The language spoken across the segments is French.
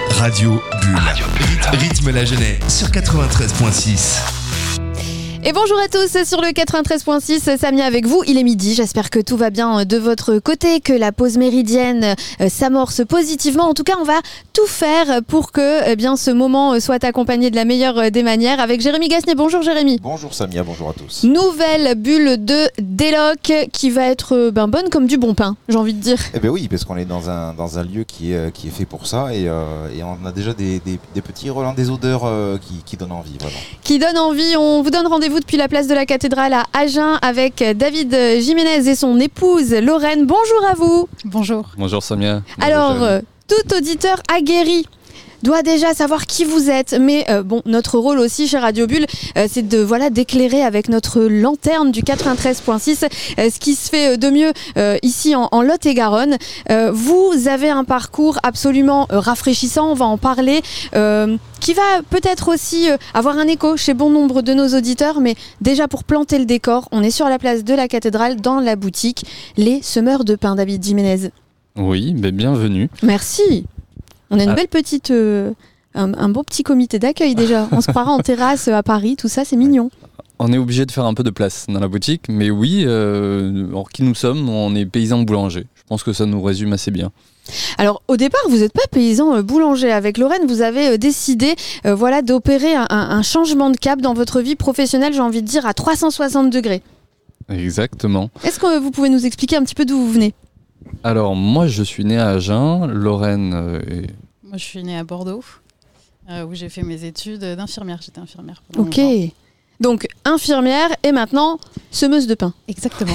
Radio Bulle. Rythme la jeunesse sur 93.6. Et bonjour à tous sur le 93.6, Samia avec vous, il est midi, j'espère que tout va bien de votre côté, que la pause méridienne s'amorce positivement. En tout cas, on va tout faire pour que ce moment soit accompagné de la meilleure des manières avec Jérémy Gasnier. Bonjour Jérémy. Bonjour Samia, bonjour à tous. Nouvelle bulle de Déloc qui va être bonne comme du bon pain, j'ai envie de dire. Eh bien oui, parce qu'on est dans un lieu qui est fait pour ça et on a déjà des petits relents, des odeurs qui donnent envie, vraiment. Qui donnent envie, on vous donne rendez-vous depuis la place de la cathédrale à Agen avec David Jiménez et son épouse Lorraine. Bonjour à vous. Bonjour. Bonjour Samia. Alors, tout auditeur aguerri doit déjà savoir qui vous êtes, mais notre rôle aussi chez Radio Bulle, c'est d'éclairer avec notre lanterne du 93.6 ce qui se fait de mieux ici en Lot-et-Garonne. Vous avez un parcours absolument rafraîchissant, on va en parler, qui va peut-être aussi avoir un écho chez bon nombre de nos auditeurs, mais déjà pour planter le décor, on est sur la place de la cathédrale dans la boutique Les Semeurs de Pain, David Jiménez. Oui, bienvenue. Merci. On a une belle petite, un beau petit comité d'accueil déjà. On se croira en terrasse à Paris, tout ça, c'est mignon. On est obligé de faire un peu de place dans la boutique, mais oui, alors qui nous sommes, on est paysans boulangers. Je pense que ça nous résume assez bien. Alors au départ, vous n'êtes pas paysan boulanger. Avec Lorraine, vous avez décidé d'opérer un changement de cap dans votre vie professionnelle, j'ai envie de dire, à 360 degrés. Exactement. Est-ce que vous pouvez nous expliquer un petit peu d'où vous venez ? Alors moi je suis né à Agen, Lorraine... Moi je suis née à Bordeaux, où j'ai fait mes études d'infirmière. J'étais infirmière pendant Ok, longtemps. donc infirmière et maintenant semeuse de pain. Exactement.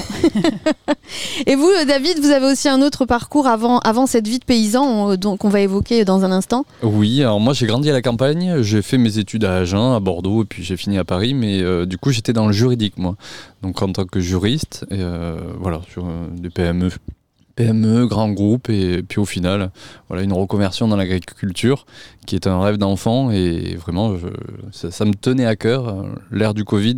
Et vous David, vous avez aussi un autre parcours avant cette vie de paysan qu'on va évoquer dans un instant. Oui, alors moi j'ai grandi à la campagne, j'ai fait mes études à Agen, à Bordeaux et puis j'ai fini à Paris, mais du coup j'étais dans le juridique moi. Donc en tant que juriste, sur des PME, grands groupes, et puis au final, une reconversion dans l'agriculture qui est un rêve d'enfant et vraiment, ça me tenait à cœur. L'ère du Covid,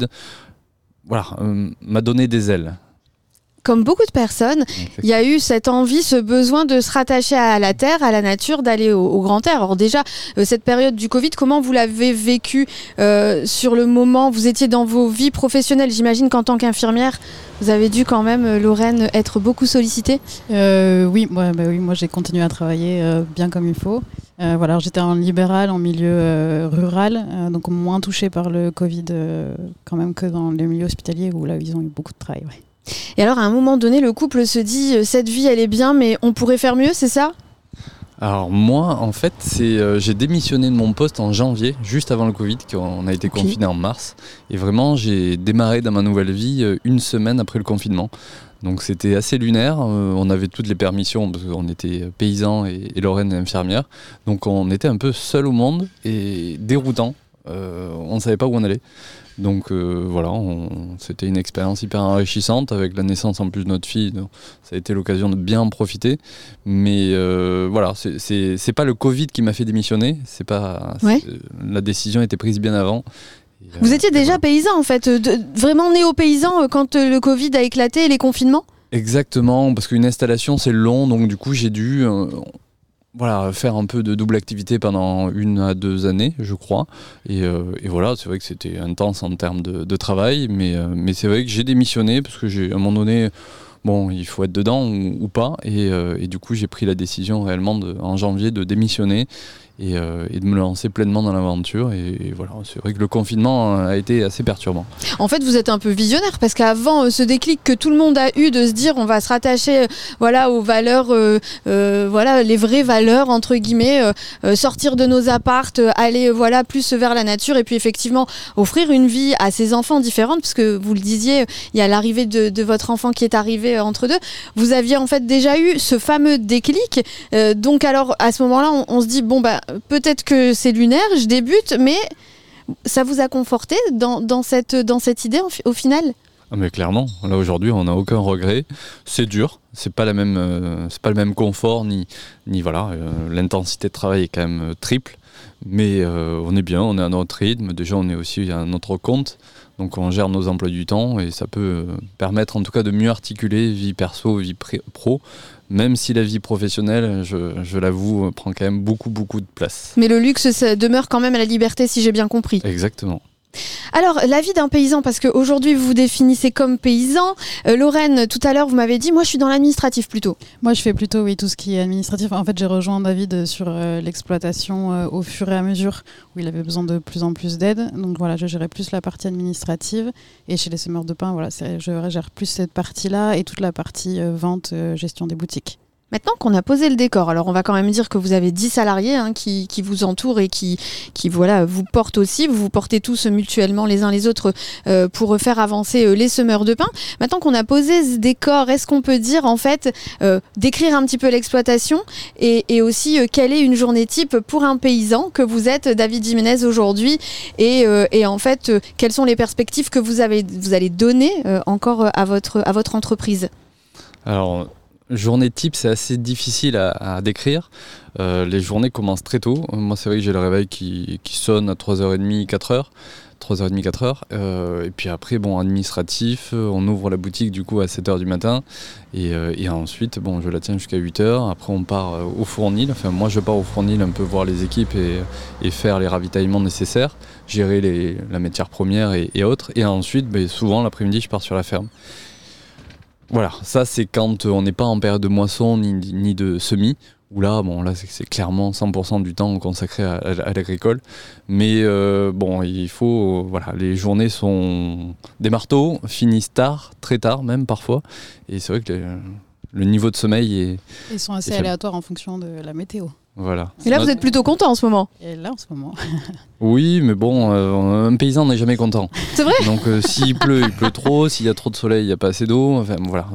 m'a donné des ailes. Comme beaucoup de personnes, il y a eu cette envie, ce besoin de se rattacher à la terre, à la nature, d'aller au grand air. Alors déjà, cette période du Covid, comment vous l'avez vécue sur le moment ? Vous étiez dans vos vies professionnelles. J'imagine qu'en tant qu'infirmière, vous avez dû quand même, Lorraine, être beaucoup sollicitée. Oui, moi j'ai continué à travailler bien comme il faut. Alors j'étais en libéral, en milieu rural, donc moins touchée par le Covid quand même que dans les milieux hospitaliers où là ils ont eu beaucoup de travail. Ouais. Et alors à un moment donné, le couple se dit cette vie elle est bien, mais on pourrait faire mieux, c'est ça ? Alors moi, en fait, j'ai démissionné de mon poste en janvier, juste avant le Covid, qu'on a été confiné en mars. Et vraiment, j'ai démarré dans ma nouvelle vie une semaine après le confinement. Donc c'était assez lunaire, on avait toutes les permissions parce qu'on était paysans et Lorraine est infirmière. Donc on était un peu seul au monde et déroutant, on ne savait pas où on allait. Donc c'était une expérience hyper enrichissante avec la naissance en plus de notre fille. Donc, ça a été l'occasion de bien en profiter. Mais c'est pas le Covid qui m'a fait démissionner. La décision était prise bien avant. Vous étiez déjà paysan en fait, vraiment néo-paysan quand le Covid a éclaté et les confinements ? Exactement, parce qu'une installation c'est long, donc du coup j'ai dû faire un peu de double activité pendant 1 à 2 années, je crois. Et c'est vrai que c'était intense en termes de travail, mais c'est vrai que j'ai démissionné parce que à un moment donné, il faut être dedans ou pas. Et du coup, j'ai pris la décision réellement en janvier de démissionner et de me lancer pleinement dans l'aventure. Et voilà, c'est vrai que le confinement a été assez perturbant. En fait, vous êtes un peu visionnaire parce qu'avant ce déclic que tout le monde a eu de se dire on va se rattacher aux valeurs, les vraies valeurs entre guillemets, sortir de nos appartes, aller plus vers la nature et puis effectivement offrir une vie à ses enfants différente parce que vous le disiez, il y a l'arrivée de votre enfant qui est arrivé entre deux. Vous aviez en fait déjà eu ce fameux déclic. Donc alors à ce moment-là, on se dit peut-être que c'est lunaire, je débute, mais ça vous a conforté dans cette idée au final ? Mais clairement, là aujourd'hui on n'a aucun regret. C'est dur, c'est pas le même confort ni l'intensité de travail est quand même triple, mais on est bien, on est à notre rythme. Déjà on est aussi à notre compte, Donc on gère nos emplois du temps et ça peut permettre en tout cas de mieux articuler vie perso, vie pro, même si la vie professionnelle, je l'avoue, prend quand même beaucoup de place. Mais le luxe, ça demeure quand même à la liberté, si j'ai bien compris. Exactement. Alors, la vie d'un paysan, parce qu'aujourd'hui vous vous définissez comme paysan. Lorraine, tout à l'heure, vous m'avez dit, moi je suis dans l'administratif plutôt. Moi, je fais plutôt, oui, tout ce qui est administratif. En fait, j'ai rejoint David sur l'exploitation au fur et à mesure où il avait besoin de plus en plus d'aide. Donc voilà, je gérais plus la partie administrative. Et chez les semeurs de pain, voilà, je gère plus cette partie-là et toute la partie vente, gestion des boutiques. Maintenant qu'on a posé le décor, alors on va quand même dire que vous avez 10 salariés qui vous entourent et qui voilà, vous portent aussi, vous vous portez tous mutuellement les uns les autres pour faire avancer les semeurs de pain. Maintenant qu'on a posé ce décor, est-ce qu'on peut dire en fait, décrire un petit peu l'exploitation et aussi quelle est une journée type pour un paysan que vous êtes, David Jiménez, aujourd'hui et en fait, quelles sont les perspectives que vous allez donner encore à votre entreprise ? Alors, journée type, c'est assez difficile à décrire. Les journées commencent très tôt. Moi, c'est vrai que j'ai le réveil qui sonne à 3h30, 4h. 3h30, 4h. Et puis après, administratif, on ouvre la boutique du coup à 7h du matin. Et ensuite, je la tiens jusqu'à 8h. Après, on part au fournil. Enfin, moi, je pars au fournil un peu voir les équipes et faire les ravitaillements nécessaires, gérer la matière première et autres. Et ensuite, souvent, l'après-midi, je pars sur la ferme. Voilà, ça c'est quand on n'est pas en période de moisson ni de semis, où là, c'est clairement 100% du temps consacré à l'agricole. Mais il faut, les journées sont des marteaux, finissent tard, très tard même parfois. Et c'est vrai que le niveau de sommeil est... Ils sont assez aléatoires en fonction de la météo. Voilà. Et là, vous êtes plutôt content en ce moment. Et là, en ce moment. Oui, mais un paysan n'est jamais content. C'est vrai. Donc, s'il pleut, il pleut trop. S'il y a trop de soleil, il n'y a pas assez d'eau. Enfin, voilà.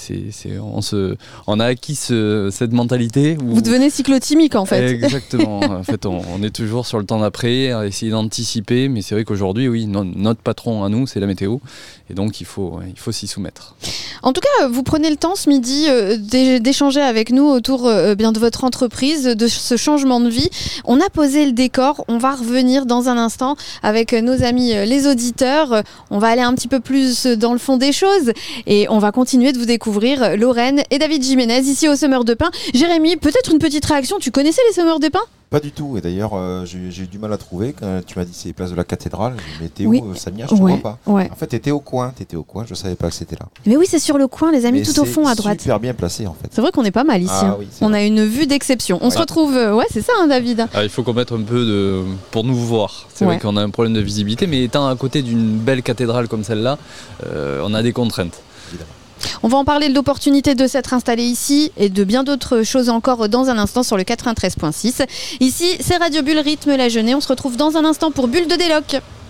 On a acquis cette mentalité. Vous devenez cyclotimique, en fait. Exactement. En fait, on est toujours sur le temps d'après, à essayer d'anticiper. Mais c'est vrai qu'aujourd'hui, oui, notre patron à nous, c'est la météo. Et donc, il faut s'y soumettre. En tout cas, vous prenez le temps ce midi d'échanger avec nous autour de votre entreprise, de ce changement de vie. On a posé le décor, on va revenir dans un instant avec nos amis les auditeurs. On va aller un petit peu plus dans le fond des choses et on va continuer de vous découvrir Lorraine et David Jiménez ici au Semeurs de Pain. Jérémy, peut-être une petite réaction, tu connaissais les Semeurs de Pain ? Pas du tout, et d'ailleurs j'ai eu du mal à trouver quand tu m'as dit c'est place de la cathédrale, mais t'es oui. où Samia, je te vois pas. Ouais. En fait t'étais au coin, je savais pas que c'était là. Mais oui, c'est sur le coin les amis, mais tout au fond à droite. C'est super bien placé en fait. C'est vrai qu'on est pas mal ici, oui, on a une vue d'exception. On se retrouve, c'est ça David. Il faut qu'on mette un peu pour nous voir, c'est vrai qu'on a un problème de visibilité, mais étant à côté d'une belle cathédrale comme celle-là, on a des contraintes. Évidemment. On va en parler de l'opportunité de s'être installé ici et de bien d'autres choses encore dans un instant sur le 93.6. Ici, c'est Radio Bulle Rythme La Jeunesse. On se retrouve dans un instant pour Bulle de Déloc.